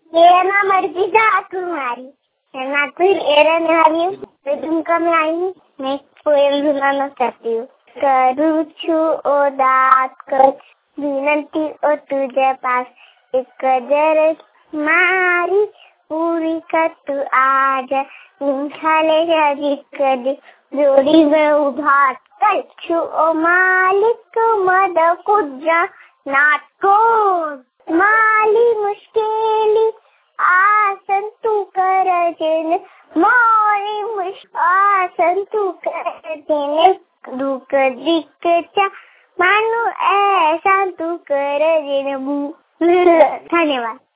मेरा नाम अर्पिता कुमारी, मैं नागपुर एरिया में आई हूँ। दुमका में आई हूँ। मैं पोएम सुनाना चाहती हूँ। करूँ छु उदास कुछ विनंती ओ तुझे पास, एक जर मारी पूरी कर तू आज, निखाले कदी जोड़ी में उभार कर छु ओ मालिक मद कुजा नाटको माली मुश्किली आसन तू कर जिन मोरी आसन तू कर जिन दुख दिक्कत मानो ऐसा तू कर जिन। धन्यवाद।